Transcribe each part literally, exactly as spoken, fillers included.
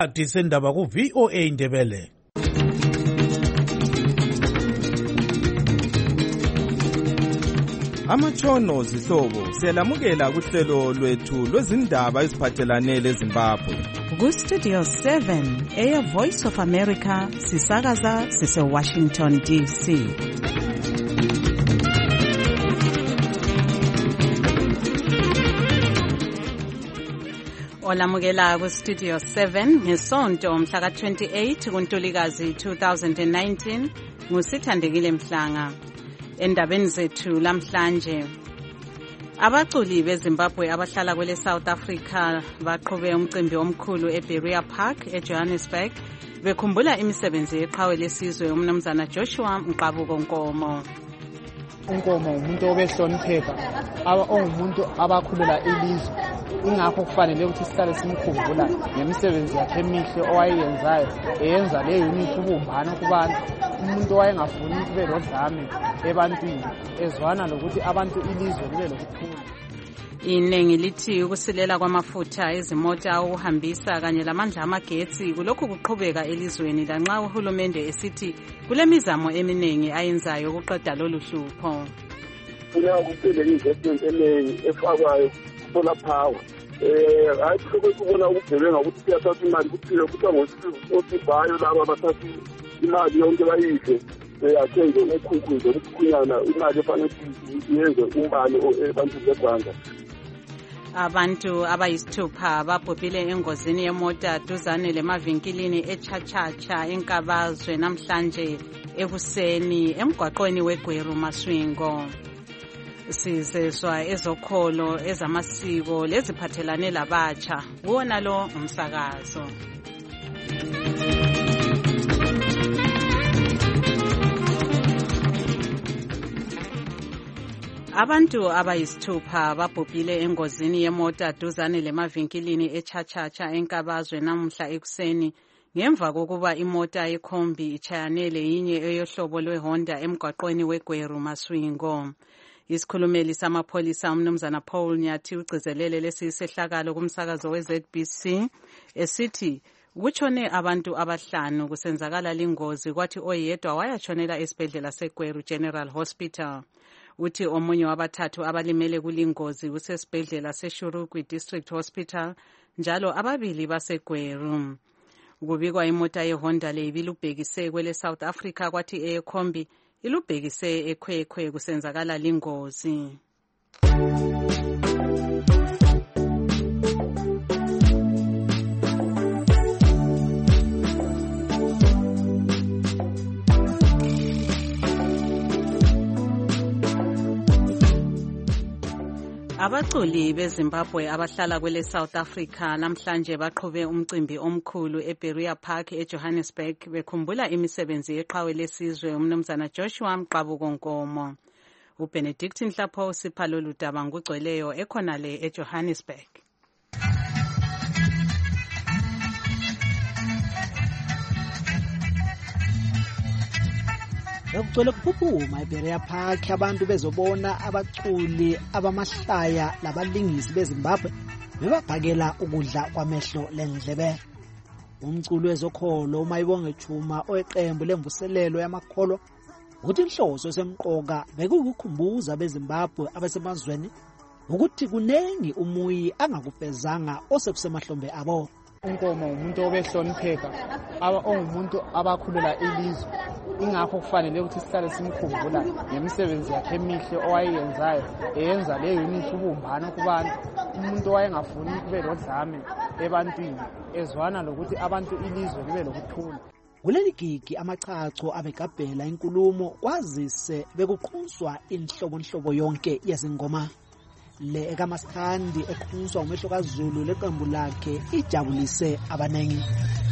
Disendaba ku V O A Ndebele. Amatshono zihlobo siyalamukela kuhlelo lwethu lwezindaba eziphathelane leZimbabwe. Ku Studio seven, Air Voice of America, sisakaza sise Washington D C. Olamukela ku Studio seven ngesonto mhla ka twenty-eight kuNtulikazi two thousand nineteen ngusithandekile Mhlanga. Endabeni zethu lamhlanje, abaculi beZimbabwe abahlala kwele South Africa baqhube umcimbi omkhulu eBerea Park eJohannesburg bekhumbula imisebenzi yeqhawe lesizwe umnumzana Joshua Mqabuko Nkomo. Unkomo umuntu obehlonipheka, ongumuntu abakhulela ilizwe, ingakho kufanele ukuthi sihlale simkhumbula ngemisebenzi yakhe emihle owayenzayo, eyenza le unity ubumbano kubantu, umuntu wayengafuni kube lodlame ebantwini, ezwana lokuthi abantu ilizwe libe lokuthula. Inengi lithi ukusilela kwamafutha ezimota ukuhambisa kanye lamandla amagetsi kulokhu kuqhubeka elizweni lanxa uhulumende esithi kulemizamo eminengi ayenzayo ukuqeda lolu hlupho. Kuna kuphele investment enengi efakwayo solar power. Eh hayi kubona ukugebenga ukuthi siyathatha imali kuphile kuthiwa ngosibhayo laba abathatha imali yonke bayidle. Eyathenze ukukhukhu nje ukukhunyana imali efanele yenze umbane abantu beGwanda. Abantu abayisithupha babhubhile engozini yemota duzane lemavinkilini eChachacha eNkabazwe namhlanje ekuseni emgwaqweni weGweru Maswingo. Sizezwa ezokholo ezamasiko leziphathelane labatsha kuwona lo umsakazo. Abantu abayisithupha babhubhile engozini yemota duzane lemavinkilini eChachacha eNkabazwe namhla ekuseni ngemva kokuba imota yekhombi ichayanele yinye eyohlobo lweHonda emgwaqweni weGweru Maswingo. Isikhulumeli samapholisa umnumzana Paul Nyathi ugcizelele lesi sehlakalo kumsakazo we-Z B C esithi kutshone abantu abahlanu kusenzakala lingozi kwathi oyedwa wayatshonela esibhedlela seGweru General Hospital. Uthi omunye wabathathu abalimele kulingozi kusesibhedlela seShurugwi District Hospital njalo ababili baseGweru. Kubikwa imota yeHonda le ibilubhekise kwele South Africa kwathi eyekhombi ilubhekise eKwekwwe kusenzakala lingozi. Abaculi beZimbabwe abahlala kwele South Africa namhlanje baqhube umcimbi omkhulu eBerea Park eJohannesburg bekhumbula imisebenzi yeqhawe lesizwe umnumzana Joshua Mqabuko Nkomo. uBenedict Nhlapho usipha lolu daba ngugcweleyo ekhonale eJohannesburg. Bekugcwele kuphuphuma eBerea Park abantu bezobona abaculi abamahlaya labalingisi beZimbabwe bebabhakela ukudla kwamehlo lendlebe. Umculi wezokholo uMayibonge Chuma oyeqembu lemvuselelo yamakholwa uthi inhloso semqoka bekukukhumbuza beZimbabwe abasemazweni ukuthi kunengi umuyi angakufezanga osekusemahlombe abo. Unkomo umuntu obehlonipheka, ongumuntu abakhulela ilizwe, ingakho kufanele ukuthi sihlale simkhumbula ngemisebenzi yakhe emihle owayenzayo, eyenza le unity ubumbano kubantu, umuntu wayengafuni kube lodlame ebantwini, ezwana lokuthi abantu ilizwe libe lokuthula. Kuleli gigi amachacho abegabhela inkulumo kwazise bekuqhuswa inhlobonhlobo yonke yezingoma. Le ekamaskandi ekhuswa umehlo kaZulu leqembu lakhe ijabulise abanengi.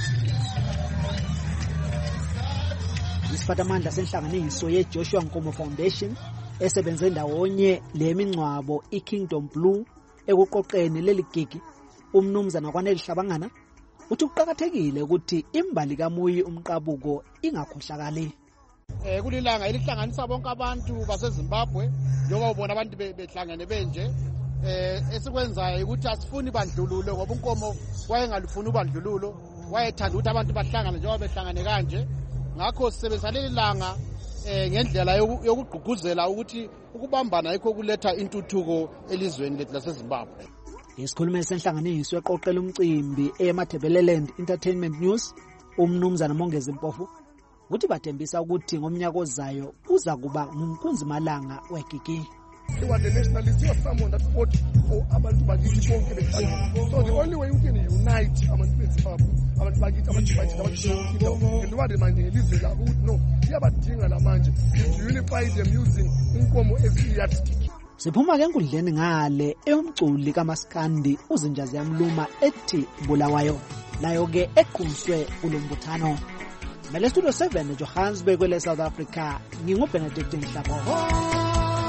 Isiphatamandla senhlanganiso yeJoshua Nkomo Foundation esebenze ndawonye lemingcwabo iKingdom Blue ekuqoqeni leli gigi umnumzana kwaneli Hlabangana uthi kuqhakathekile ukuthi imbali kaMuyi uMqabuko ingakhohlakali. Eh kulilanga elihlanganisa bonke abantu baseZimbabwe njengoba ubona abantu behlangene benje eh esikwenzayo ukuthi asifuni bandlululo ngoba uNkomo wayengalufuna ubandlululo wayethanda ukuthi abantu bahlangane njengoba behlangane kanje. Ngakho sisebenzisa leli langa ngendlela yokugqugquzela ukuthi ukubambana yikho kuletha intuthuko elizweni lethu laseZimbabwe. Isikhulumeli senhlanganiso eqoqela umcimbi eMathebeleland Entertainment News, umnumzana Mongezi Mpofu, uthi bathembisa ukuthi ngomnyaka ozayo uza kuba ngumkhunzimalanga wegigi. They were the nationalists. You are someone that fought for abantu bakithi bonke bekhaya. So the only way you can unite abantu beZimbabwe, abantu bakithi, abantu bakithi, abantu bakithi, and what reminding ilizwe labo ukuthi no, iyabadinga namanje to unify them using inkomo eziyardstick. Siphuma ke enkundleni ngale eyomculi kaMaskandi uzinjazi yamluma ethi Bulawayo, nayo ke eqhunzwe kulombuthano. Mele Studio seven Johannesburg kwele South Africa, nginguBenedict Nhlapho.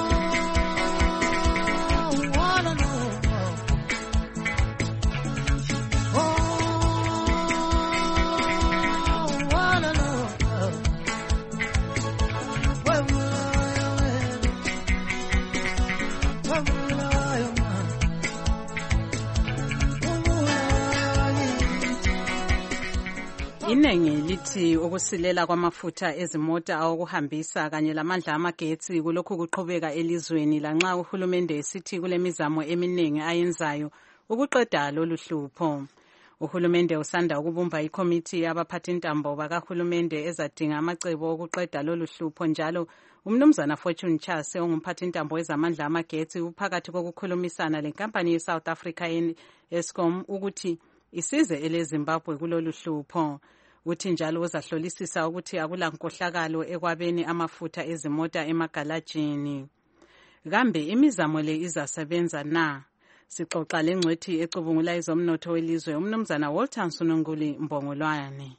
Inengi lithi ukusilela kwamafutha ezimota awokuhambisa kanye lamandla amagetsi kulokhu kuqhubeka elizweni lanxa uhulumende esithi kulemizamo eminingi ayenzayo ukuqeda lolu hlupho. Uhulumende usanda ukubumba ikomiti yabaphathintambo bakahulumende ezadinga amacebo okuqeda lolu hlupho, njalo umnumzana Fortune Chase ongumphathintambo wezamandla amagetsi uphakathi kokukhulumisana lenkampani yeSouth Africa Eskom ukuthi isize eleZimbabwe kulolu hlupho. Uthi njalo uzahlolisisa ukuthi akula nkohlakalo ekwabeni amafutha ezimota emagalajini. Kambe imizamo le izasebenza na? Sixoxa lengcwethi ecubungula izomnotho welizwe umnumzana Walter Nsununguli Mbongolwane.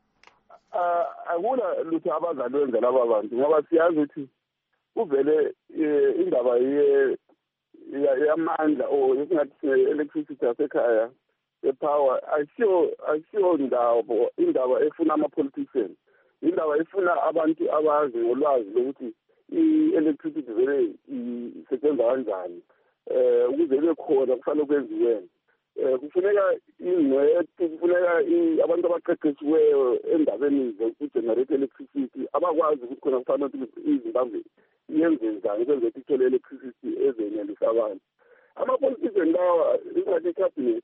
Ah, akula lutho abazalwenza laba bantu ngoba siyazi ukuthi uvele indaba ye yamandla o esingathi electricity yasekhaya epower ayisiyo ayisiyo ndawo indaba efuna ama-politicians, indaba efuna abantu abazi ngolwazi lokuthi i-electricity vele isebenza kanjani eh ukuze kube khona kufanele kwenziweni. Eh kufuneka ingcwethi, kufuneka abantu abaqeqeshiweyo endabeni zokugenerate electricity abakwazi ukuthi khona kufanele ukuthi iZimbabwe yenze njani kwenze ithole electricity ezenelisa abantu. Ama-politicians lawa ingathi cabinet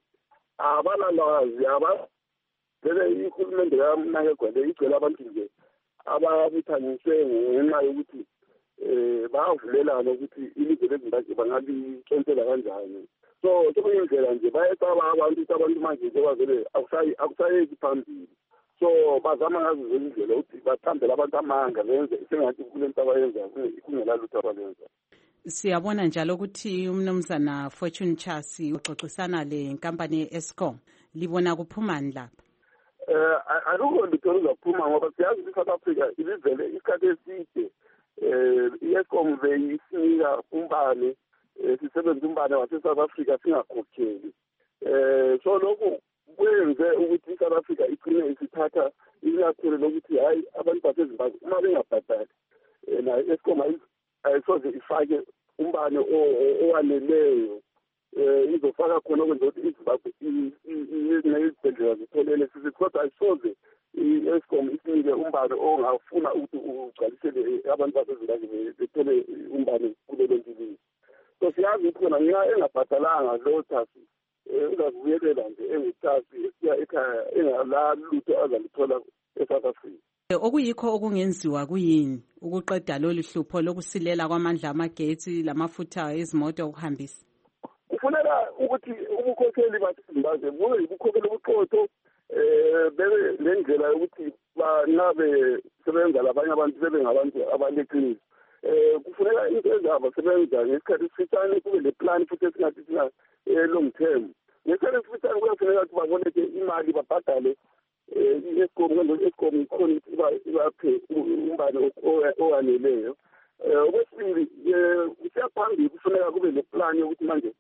abalalazi aba vele ihulumende yamnake gwele igcwele abantu nje ababuthanyiswe ngenxa yokuthi eh bavulelana ukuthi ilizwe leZimbabwe bangalitshontshela kanjani. So sekuyindlela nje bayesaba abantu ukuthi abantu manje njengoba vele akusayi akusayeki phambili, so bazama ngazo zonke indlela ukuthi bathambele abantu amanga benze sengathi kulento abayenza kungela lutho abalenza. Siyabona njalo ukuthi umnumzana Fortune Chase uxoxisana le nkampani yeEskom, libona kuphumani lapha? Eh alukho lutho luzaphuma ngoba siyazi ukuthi South Africa ilivele isikhathi eside eh iEskom beyisinika umbane, sisebenza umbane wase-South Africa singakhokheli. Eh so lokhu kwenze ukuthi iSouth Africa igcine isithatha inyathelo lokuthi hayi abantu baseZimbabwe uma bengabhadali na iEskom ayisoze ifake umbane owaneleyo eh izofaka khona okwenza ukuthi iZimbabwe izibhedlela zitholele sithi kodwa ayisoze iEskom isinike umbane ongafuna ukuthi ugcwalisele abantu baseZimbabwe bethole umbane kulelo ntilizwe. So siyazi ukuthi khona nxa engabhadalanga lo thasi uzakubuyelela nje engithasi esiya ekhaya engala lutho azalithola eSouth Africa. Okuyikho okungenziwa kuyini ukuqeda lolu hlupho lokusilela kwamandla amagetsi lamafutha ezimoto okuhambisa? Kufuneka ukuthi ubukhokheli baseZimbabwe bube yibukhokheli obuqotho eh bebe lendlela yokuthi bangabe sebenza labanye abantu bebe ngabantu abaleqiniso. Eh kufuneka into ezaba sebenza ngesikhathi esifitshane kube le plan futhi esingathi sina long term. Ngesikhathi esifitshane kuyafuneka ukuthi baboleke imali babhadale iEskom ngoba iEskom ikhona ukuthi ibaphe umbane owaneleyo. Okwesibili kusiyaphambili kufuneka kube le plan yokuthi manje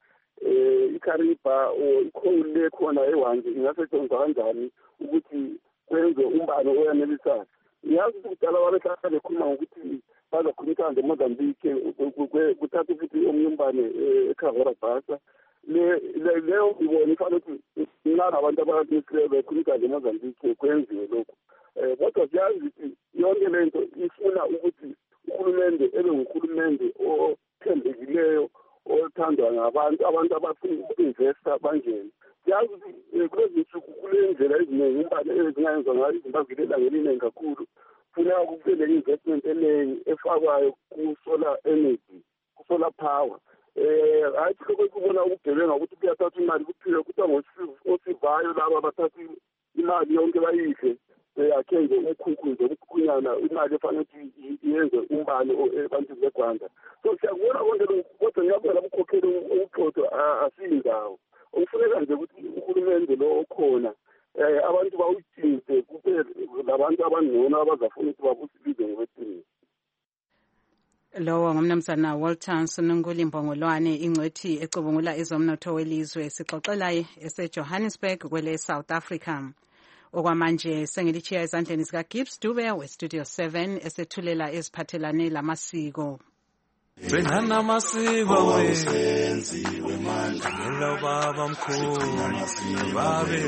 iKariba o ikholi lekhona eWanje ingasetshenziswa kanjani ukuthi kwenze umbane oyanelisayo. Ngiyazi ukuthi kudala wabehlala bekhuluma ngokuthi bazakhulumisana neMozambique kuthatha ukuthi omunye umbane eKhagora Basa leyo ngibona ifanele ukuthi nxa abantu abakilisileyo bekhulika nje Mozambique kwenziwe lokhu. Um kodwa siyazi ukuthi yonke le nto ifuna ukuthi uhulumende ebe nguhulumende othembekileyo othandwa ngabantu abantu abafuna uku-investa bangene. Siyazi ukuthi kulezi nsuku kule ndlela eziningi umbane ezingayenziwa ngayo iZimbabwe elangeni iningi kakhulu. Funeka kube le-investment eningi efakwayo ku-solar energy, ku-solar power. Eh hayi lokho kubona ukugebenga ukuthi kuyathatha imali kuphile kuthiwa ngosivayo laba abathatha imali yonke bayidle yakhenze umkhukhu nje ukukhunyana imali efanele ukuthi iyenze umbane ebantwini beGwanda. So siyakubona konke lokhu kodwa ngiyabona ukukhokhela ukuxoxo asiyindawo. Okufuneka nje ukuthi uhulumende lo okhona eh abantu bawuthinze kube labantu abangcono abazafuna ukuthi babusilize ngokweqiniso. Lowo ngumnumzana Walter Sununguli Mbongolwane ingcwethi ecubungula ezomnotho welizwe sixoxelayo eseJohannesburg kwele South Africa. Okwamanje sengilichiya ezandleni zika Gibbs Dube we Studio seven esethulela eziphathelane lamasiko. Bengana amasiko wenziwe manje ngelo baba mkhulu babe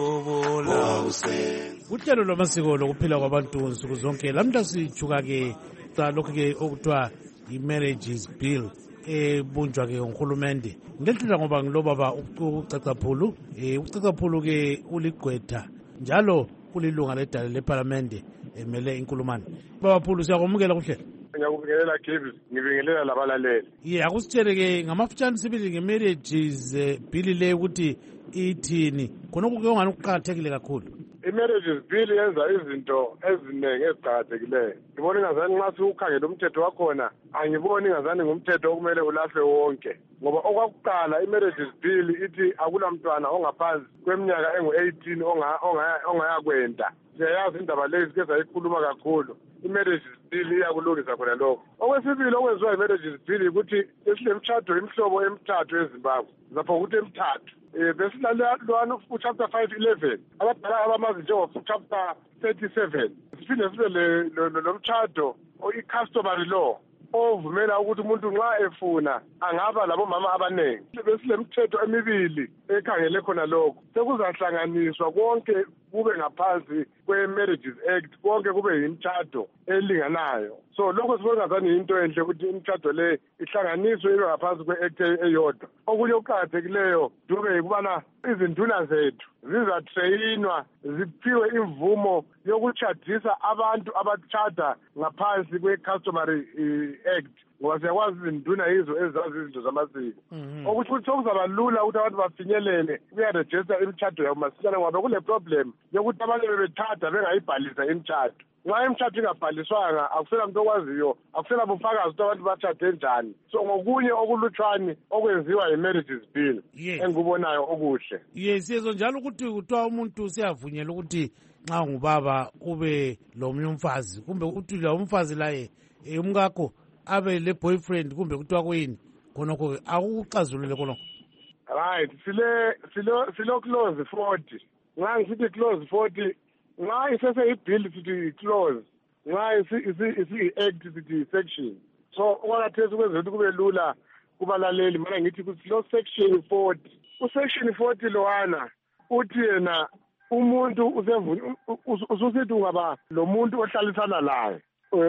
lobola uhlelo lwamasiko lokuphila kwabantu nsuku zonke lamhla sijuka ke lokho ke okuthiwa i-marriages bill ebunjwa ke nguhulumende ngendlela ngoba ngilobaba uCacaphulu eh uCacaphulu ke uligqwetha njalo kulilunga ledale leparlamente emele inkulumane. Baba Phulu siyakumukela kuhlelo. Ngiyakubingelela Gibbs, ngibingelela labalaleli. Yeah, akusitshele ke ngamafutshane sibili nge-marriages bill le ukuthi ithini khona ukungani ukuqhakathekile kakhulu. I-marriages bill yenza izinto eziningi eziqhakathekileyo. Ngibona ingazani nxa siwukhangela umthetho wakhona angiboni ingazani ngumthetho okumele ulahlwe wonke ngoba okwakuqala i-marriages bill ithi akulamntwana ongaphansi kweminyaka engu-eighteen ongayakwenda. Siyayazi indaba lezi ke sayikhuluma kakhulu. I-marriages bill iyakulungisa khona lokho. Okwesibili okwenziwa i-marriages bill ukuthi esilemtshado imihlobo emithathu eZimbabwe zapho ukuthi emithathu eh besilalwana uchapter five eleven abadala abamazi njengo-chapter thirty-seven siphinde sibe lo mtshado i-customary law ovumela ukuthi umuntu nxa efuna angaba labomama abaningi. Besilemthetho emibili ekhangele khona lokho sekuzahlanganiswa konke kube ngaphansi kwe-Marriages Act konke kube yimtshado elinganayo. So lokho sibona ngazani into enhle ukuthi imtshado le ihlanganiswe ibe ngaphansi kwe-act eyodwa. Okunye okuqhakathekileyo Dube yikubana izinduna zethu zizatreyinwa ziphiwe imvumo yokutshadisa abantu abatshada ngaphansi kwe-customary act ngoba siyakwazi izinduna yizo ezazi izinto zamasiko. Okuthi ukuthi sokuzaba lula ukuthi abantu bafinyelele kuyarejista imtshado yabo masinyane ngoba kule problem yokuthi abantu bebethada bengayibhalisa imtshado. Nxa imtshado ingabhaliswanga akusela muntu okwaziyo akusela bufakazi ukuthi abantu batshade njani. So ngokunye okulutshwane okwenziwa yi-marriages bill engikubonayo okuhle. Yes yezo njalo ukuthi kuthiwa umuntu siyavunyela ukuthi nxa ngubaba ube lomunye umfazi kumbe uthi lo umfazi laye umkakho abe le boyfriend kumbe kuthiwa kuyini khonokho akuxazulule khonokho. Right sile silo silo clause forty nxa ngisithi clause forty nxa isese ibill sithi clause nxa isi isi act sithi section. So okwakhathesi kwenzela ukuthi kube lula kubalaleli mina ngithi kusilo section forty. Usection forty lowana uthi yena umuntu usevuna ususithi ungaba lo muntu ohlalisana laye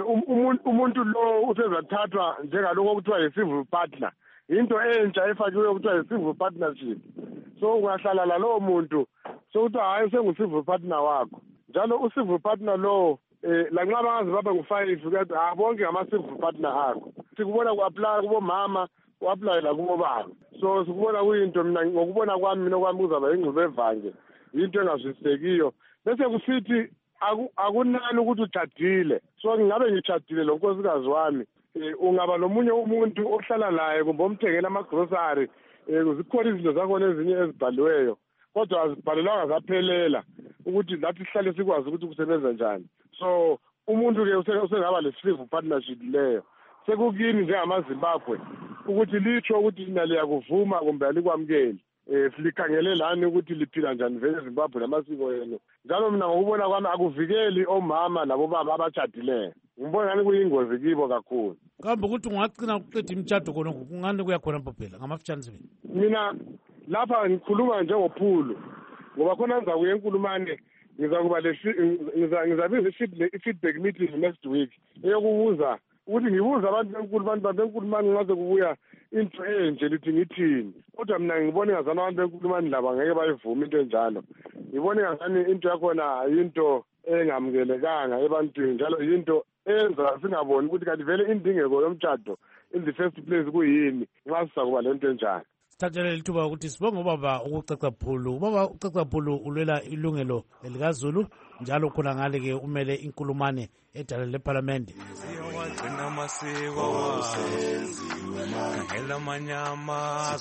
umuntu lo usezathathwa njengalokho okuthiwa yi-civil partner into entsha efakiweyo okuthiwa yi-civil partnership. So ungahlala lalowo muntu sokuthiwa hayi sengu-civil partner wakho njalo u-civil partner lo eh lanxa bangaze baba ngu-five kathi ah bonke ngama-civil partner akho. Sikubona ku-aplya kubomama ku-aplya lakubobaba. So sikubona kuyinto mina ngokubona kwami mina kwami kuzaba yingxube evanje into engazwisisekiyo bese kusithi akunani ukuthi utshadile. So ngingabe ngitshadile lo nkosikazi wami ungaba nomunye umuntu ohlala naye kumbe omthengela ama-grocery zikhona izinto zakhona ezinye ezibhaliweyo kodwa azibhalelwanga zaphelela ukuthi lathi sihlale sikwazi ukuthi kusebenza njani. So umuntu-ke usengaba le-civil partnership leyo sekukini njengamaZimbabwe ukuthi litsho ukuthi lina liyakuvuma kumbe alikwamukeli. Eh silikhangele lani ukuthi liphila njani vele eZimbabwe namasiko yenu njalo mina ngokubona kwami akuvikeli omama labobaba abatshadileyo. Ngibona ngani kuyingozi kibo kakhulu kambe ukuthi ungagcina ukuqeda imtshado khona kungani kuya khona phela ngamafitshane sibili. Mina lapha ngikhuluma njengophulu ngoba khona ngizakuya enkulumane ngizakuba le ngizabiza i-feedback meeting next week eyokubuza ukuthi ngibuza abantu benkulumane benkulumane ngaze kubuya into enje lithi ngithini kodwa mina ngibona ngazana abantu benkulumane laba ngeke bayivuma into enjalo ngibona ngazani into yakhona into engamukelekanga ebantwini njalo yinto enza singaboni ukuthi kanti vele indingeko yomtshado in the first place kuyini nxa sizakuba lento enjalo. Sithathelele ithuba ukuthi sibonge ubaba uCaca Phulu. Ubaba uCaca Phulu ulwela ilungelo elikaZulu njalo khona ngale-ke umele inkulumane edala lephalamende. Siyawagcina amasiko khangela amanyama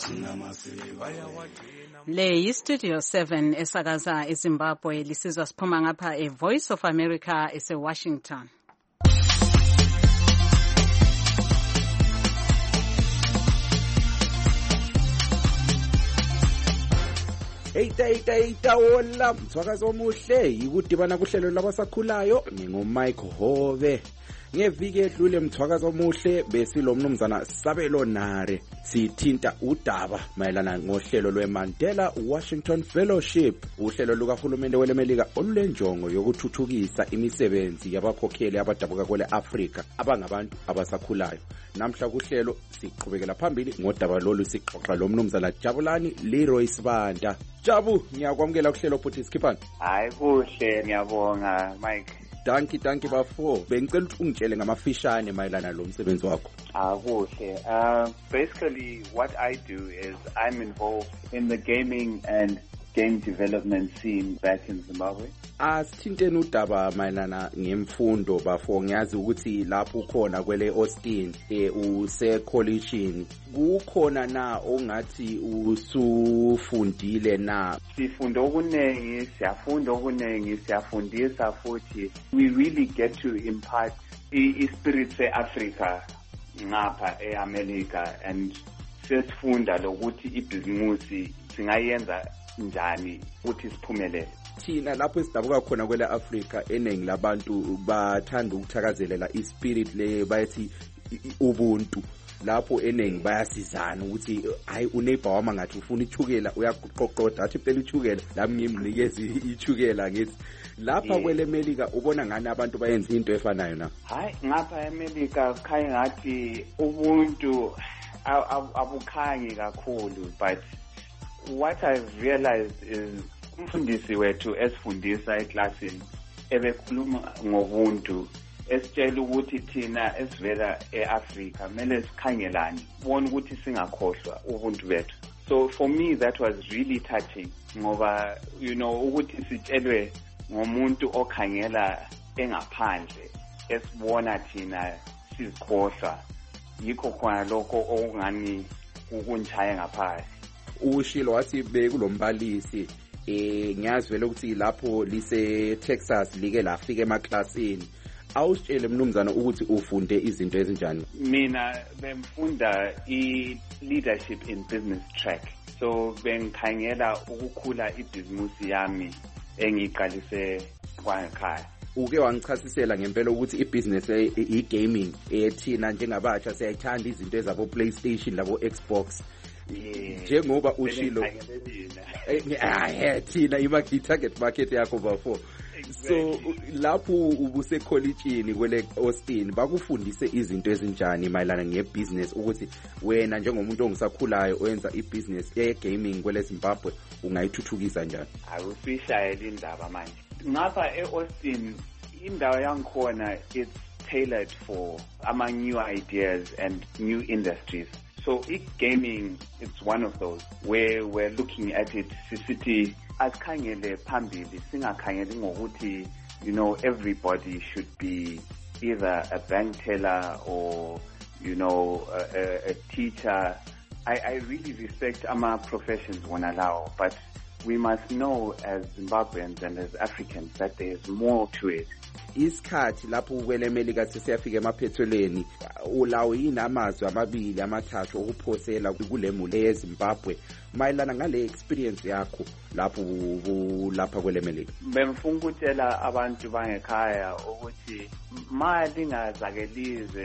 le yi-Studio seven esakaza eZimbabwe lisizwa siphuma ngapha e-Voice of America ese-Washington. Eita eita eita hola mthwakazi omuhle yikudibana kuhlelo labasakhulayo ngingumike Hove. Ngeviki edlule mthwakazi omuhle besilo mnumzana Sabelo Nare sithinta udaba mayelana ngohlelo lweMandela Washington Fellowship, uhlelo lukahulumende welemelika olulenjongo yokuthuthukisa imisebenzi yabakhokheli abadabuka kwele Africa abangabantu abasakhulayo. Namhla kuhlelo siqhubekela phambili ngodaba lolu sixoxa lo mnumzana Jabulani Leroy Sibanda. Jabu, ngiyakwamukela kuhlelo futhi Skippani. Hayi kuhle ngiyabonga Mike. Danki danki bafo. Bengicela ukuthi ungitshele ngamafishane mayelana lo msebenzi wakho. Ah kuhle. Uh basically what I do is I'm involved in the gaming and game development scene back in Zimbabwe. Asithinteni udaba mayelana ngemfundo bafo. Ngiyazi ukuthi lapho ukhona kwele Austin eh use collegeini kukhona na ongathi usufundile na? Sifunda okunengi, siyafunda okunengi, siyafundisa futhi we really get to impart i-spirit se-Africa ngapha e-America and sesifunda lokuthi ibhizimusi singayenza njani ukuthi siphumelele. Thina lapho sidabuka khona kwele Africa eningi labantu bathanda ukuthakazelela ispirit le bayathi ubuntu. Lapho eningi bayasizana ukuthi hayi uneighbor wami ngathi ufuna ichukela uyakuqoqoda athi phela ichukela lami ngimnikeze ichukela ngithi lapha kwele America ubona ngani abantu bayenza into efanayo na? Hayi ngapha eMelika khaya ngathi ubuntu abukhanyi kakhulu, but what I've realized is umfundisi wethu esifundisa eclassini ebekhuluma ngobuntu esitshela ukuthi thina esivela eAfrica kumele sikhangelane bona ukuthi singakhohlwa ubuntu bethu. So for me that was really touching ngoba you know ukuthi sitshelwe ngomuntu okhangela engaphandle esibona thina sizikhohlwa yikho khona lokho okungani ukunjaya ngaphansi. Ushilo wathi bekulombalisi eh ngiyazwela ukuthi lapho lise Texas like lafika emaklasini awusitshele mnumzana ukuthi ufunde izinto ezinjani? Mina bemfunda i-leadership in business track, so bengikhangela ukukhula ibhizimusi yami engiqalise kwangekhaya. Uke wangichasisela ngempela ukuthi ibusiness i-gaming ethina njengabatsha siyayithanda izinto ezabo PlayStation labo Xbox. Njengoba ushilo eh thina i-target market yakho bafo. So lapho ubuse collegeini kwele Austin bakufundise izinto ezinjani mayelana ngebusiness ukuthi wena njengomuntu ongisakhulayo oyenza ibusiness ye-gaming kwele Zimbabwe ungayithuthukisa njani? Awusishayela indaba manje. Ngapha eAustin indawo yangikhona it's tailored for ama new ideas and new industries. So e-gaming, it's one of those where we're looking at it sisithi asikhangele phambili singakhangeli ngokuthi you know everybody should be either a bank teller or you know a, a, a teacher. I, I really respect ama professions wona lawo, but we must know as Zimbabweans and as Africans that there is more to it. Isikhathi lapho kwele America sesiyafika emaphethelweni ulawo yini amazwi amabili amathathu okuphosela kulemule eZimbabwe mayelana ngale experience yakho lapho lapha kwele America? Bemfuna ukutshela abantu bangekhaya ukuthi mali ngazakelize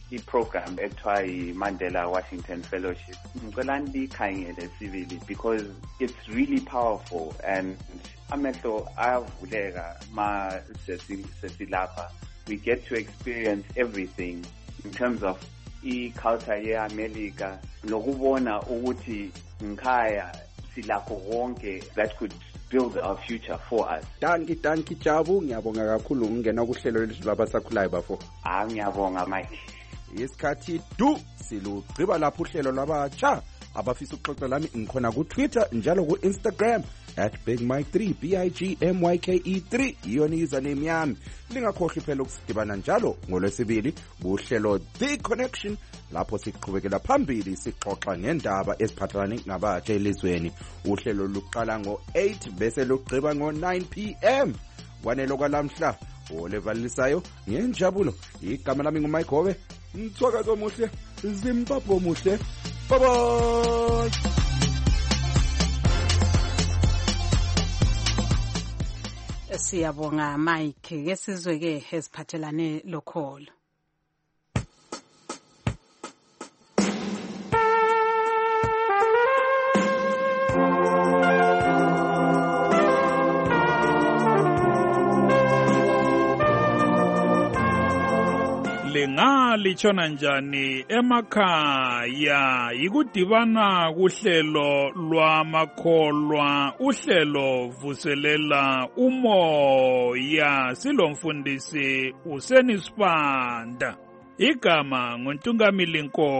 i-program ekuthiwa yi-Mandela Washington Fellowship. Ngicela nikhangele sibili because it's really powerful and amehlo ayavuleka ma sesilapha. We get to experience everything in terms of i-culture ye-America nokubona ukuthi ngikhaya silakho konke that could build our future for us. Danki danki Jabu, ngiyabonga kakhulu ngena kuhlelo lwethu labasakhulayo bafo. Ah ngiyabonga Mike. Isikhathi du silugqiba lapho uhlelo lwabatsha abafisa ukuxoxa lami ngikhona ku Twitter njalo ku Instagram at big mike three b i g m y k e three iyona username yami. Lingakhohlwa phela ukusidibana njalo ngolwesibili kuhlelo The Connection lapho siqhubekela phambili sixoxa ngendaba eziphathelene nabatsha elizweni. Uhlelo luqala ngo eight bese lugqiba ngo nine p m wanelo kwalamhla olevalisayo ngenjabulo. Igama lami nguMike Hobe. Mthwakazi omuhle, Zimbabwe omuhle. Bye bye. Siyabonga Mike, ke sizwe ke eziphathelane lokholo. Lingalitshona njani emakhaya ikudibana kuhlelo lwamakholwa uhlelo vuselela umoya silomfundisi usenisipanda igama nguntungamili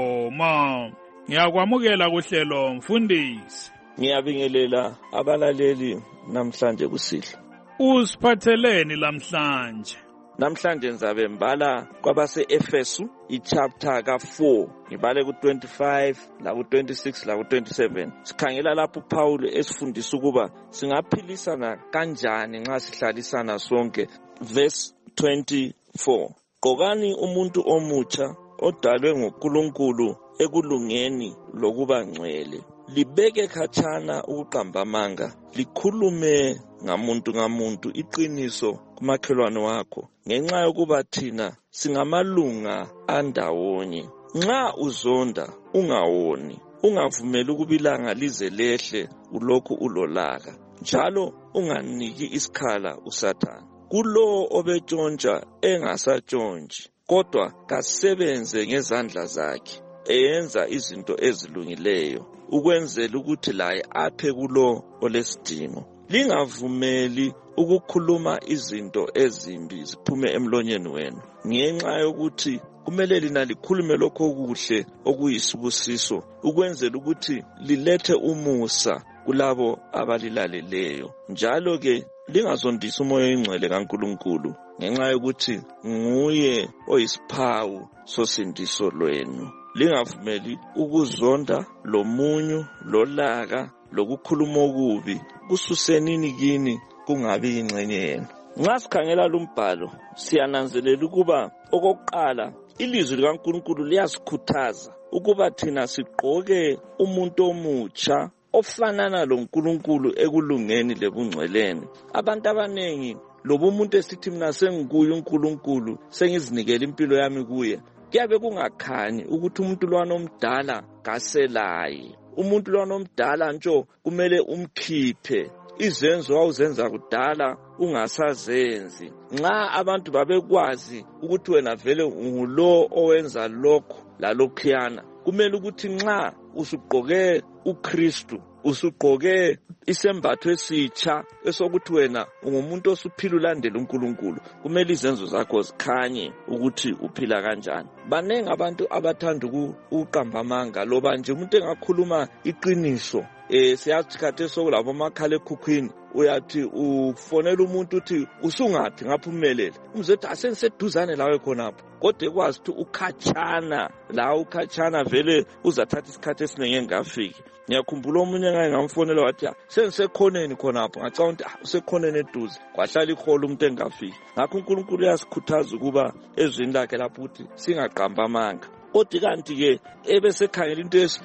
Nkomo. Ngiyakwamukela kuhlelo mfundisi. Ngiyabingelela abalaleli namhlanje kusihlwa. Usiphatheleni lamhlanje? Namhlanje ngizabe mbala kwabase Efesu ichapter ka four ngibale ku twenty-five la ku twenty-six la ku twenty-seven. Sikhangela lapho Paul esifundisa ukuba singaphilisana kanjani nxa sihlalisana sonke. Verse twenty-four. Qokani umuntu omutsha odalwe nguNkulunkulu ekulungeni lokuba ngcwele. Libeke khatshana ukuqamba amanga, likhulume ngamuntu ngamuntu iqiniso kumakhelwane wakho, ngenxa yokuba thina singamalunga andawonye. Nxa uzonda ungawoni, ungavumeli ukubilanga lize lehle ulokhu ulolaka, njalo unganiki isikhala uSathane. Kulo obetshontsha engasatshontshi, kodwa kasebenze ngezandla zakhe, eyenza izinto ezilungileyo, ukwenzela ukuthi laye aphe kulo olesidingo. Lingavumeli ukukhuluma izinto ezimbi ziphume emlonyeni wenu, ngenxa yokuthi kumele lina likhulume lokho okuhle okuyisibusiso, ukwenzela ukuthi lilethe umusa kulabo abalilaleleyo. Njalo ke lingazondisa umoya oyingcwele kaNkulunkulu, ngenxa yokuthi nguye oyisiphawu sosindiso lwenu. Lingavumeli ukuzonda lomunyu lolaka lokukhuluma okubi kususenini kini kungabi ingcenye yenu. Nxa sikhangela lumbhalo siyananzelela ukuba okokuqala ilizwi likaNkulunkulu liyasikhuthaza ukuba thina sigqoke umuntu omutsha ofanana loNkulunkulu ekulungeni lebungcweleni. Abantu abanengi lobo umuntu esithi mina sengikuye uNkulunkulu sengizinikela impilo yami kuye, kuyabe kungakhanyi ukuthi umuntu lwana omdala kaselaye. Umuntu lwana omdala ntsho kumele umkhiphe izenzo awuzenza kudala ungasazenzi. Nxa abantu babekwazi ukuthi wena vele ungulo owenza lokho lalokhuyana, kumele ukuthi nxa usugqoke uKristu, usugqoke isembatho esitsha esokuthi wena ungumuntu osuphila ulandela uNkulunkulu, kumele izenzo zakho zikhanye ukuthi uphila kanjani. Banengi abantu abathanda ukuqamba amanga loba nje umuntu engakhuluma iqiniso. Eh siyathi khathe sokulabo makhala ekhukhwini uyathi ufonela umuntu uthi usungaphi ngaphumelela, umzethu asengiseduzane lawe khonapho, kodwa ekwazi ukuthi ukhatshana la ukhatshana vele uzathatha isikhathi esiningi engafiki. Ngiyakhumbula omunye ngaye ngamfonela wathi sengisekhoneni khonapho, ngacabanga ukuthi usekhoneni eduze, kwahlala iholo umuntu engafiki. Ngakho uNkulunkulu uyasikhuthaza ukuba ezwini lakhe lapho ukuthi singaqamba amanga. Kodwa kanti ke ebesekhangela into yesibili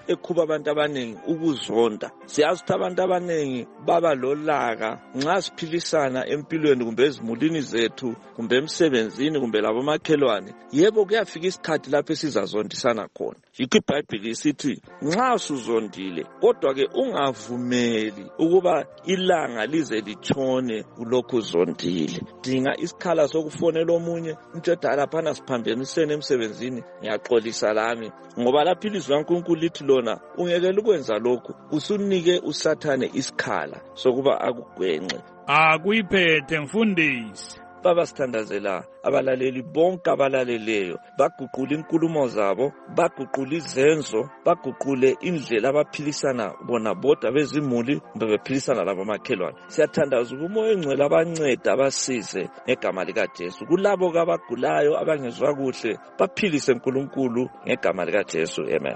ekhuba abantu abaningi ukuzonda. Siyazi ukuthi abantu abaningi baba lolaka nxa siphilisana empilweni kumbe ezimulini zethu kumbe emsebenzini kumbe labo makhelwane. Yebo kuyafika isikhathi lapho sizazondisana khona. Yikho iBhayibheli isithi nxa usuzondile kodwa ke ungavumeli ukuba ilanga lize litshone ulokhu uzondile. Dinga isikhala sokufonela omunye umtshela laphana siphambenisene emsebenzini ngiyaxolisa lami ngoba lapho ilizwi laNkulunkulu lithi lona ungekela ukwenza lokhu usunike usathane isikhala sokuba akugwenxe. Akuyiphethe mfundisi. Baba sithandazela abalaleli bonke abalaleleyo baguqula inkulumo zabo, baguqula izenzo, baguqule indlela abaphilisana bona bodwa bezimuli kumbe bephilisana labo makhelwane. Siyathandaza umoya engcwele abanceda abasize ngegama likaJesu. Kulabo abagulayo abangezwa kuhle baphilise uNkulunkulu ngegama likaJesu. Amen.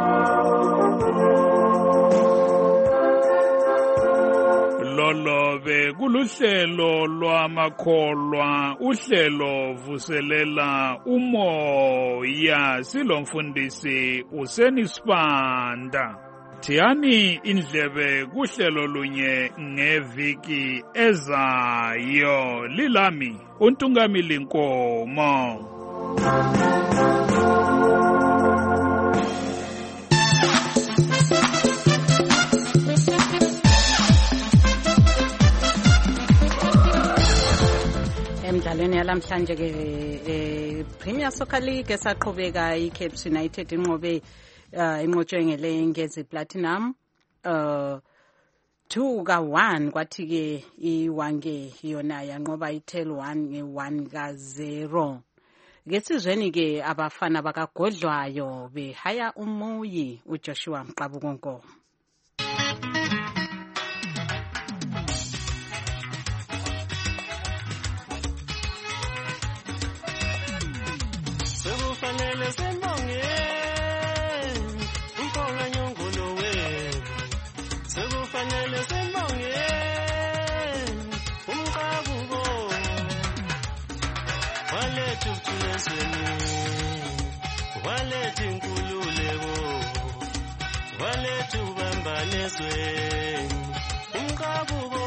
Lolobe kuluhlelo lwamakholwa, uhlelo vuselela umoya, silomfundisi Useni Sibanda. Thiyani indlebe kuhlelo lunye ngeviki ezayo. Lilami uNtungamili Nkomo. Emidlalweni yalamhlanje ke eh Premier Soccer League esaqhubeka iCaps United inqobe inqotshwe ngelengezi Platinum uh two ka one, kwathi ke iwange yona yanqoba iTel one nge one ka zero. Ngesizweni ke abafana bakagodlwayo behaya umuyi uJoshua Mqabukonko. Walethi inkululeko walethi ubambanesweni umqabuko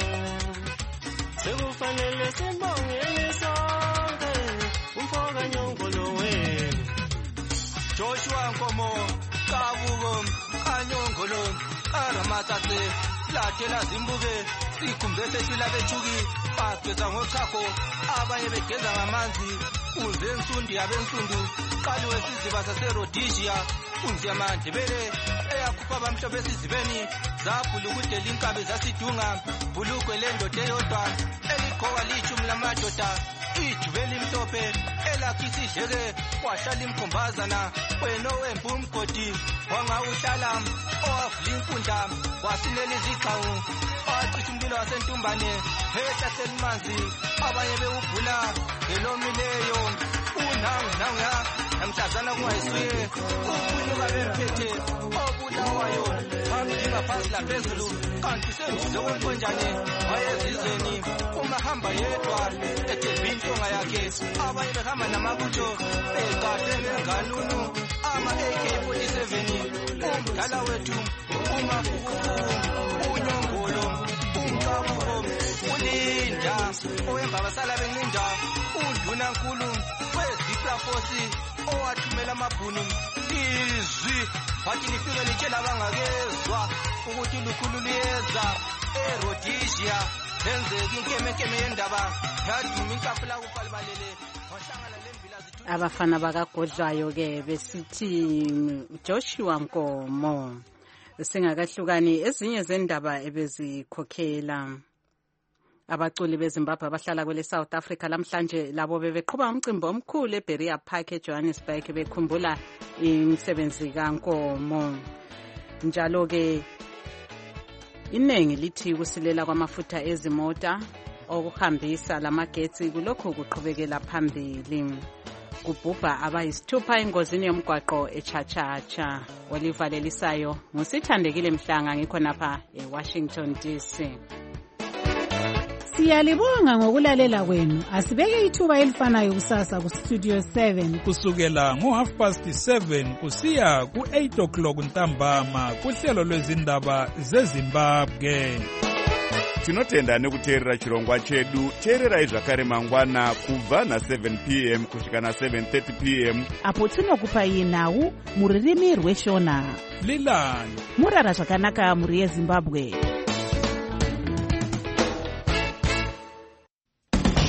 sekufanele sibongele sonke umfoka nyongolo wenu Joshua Nkomo Qabuko Anyongolo Aramatsatse lathela zimbuke sikhumbe sesila bethuki bageza ngochakho abanye begeza ngamanzi uze ensundi yabensundu qaliwe siziba saseRhodesia unziya mandebele eyakhupha abamhlophe esizibeni zaphula ukudela inkabe zasidunga bulukwe lendoda eyodwa eligqoka lichumi lamadoda ijubeli imhlophe elakhi isidleke wahlala imkhombazana wena owembu umgodi wangawuhlala owavula inkundla wasinela izigcawu wachithi umbilo wasentumbane ehlasela imanzi abanye bewubhula elomileyo unangu nanguya namhlazana kungayisuye ukunyuka bemphethe obulawayo wamdinga phansi laphezulu kanti senduze komponjane wayezizweni uma hamba yedwa ethemba intonga yakhe abanye behamba namabutho beqade ngenganunu ama-A K forty-seven umdala wethu umafuku unyongolo umqabuko ulinda owembabasala bencinda undunankulu weziplafosi owathumela amabhunu izwi wathi lifike litshela abangakezwa ukuthi lukhulu liyeza eRhodesia lenzeka inkemenkeme yendaba yaduma inkapula kuqalibalele wahlangana lembila zithu. Abafana bakagodlwayo ke besithi Joshua Nkomo. Singakahlukani ezinye zendaba ebezikhokhela abaculi beZimbabwe abahlala kwele South Africa lamhlanje labo bebeqhuba umcimbi omkhulu eBerea Park eJohannesburg bekhumbula imisebenzi kaNkomo. Njalo ke inengi lithi kusilela kwamafutha ezimota okuhambisa lamagetsi kulokho kuqhubekela phambili. Kubhubha abayisithupha engozini yomgwaqo eChachacha. Olivalelisayo ngusithandekile Mhlanga ngikho napha eWashington D C. Siyalibonga ngokulalela kwenu. Asibeke ithuba elifanayo kusasa ku Studio seven kusukela ngo half past seven kusiya ku eight o'clock ntambama kuhlelo lwezindaba zeZimbabwe. Tinotenda nekuteerera chirongwa chedu. Teererai zvakare mangwana kubva na seven p m kusvika na seven thirty p m apo tinokupai nhau muririmi rweshona. Lilani murara zvakanaka muri yeZimbabwe.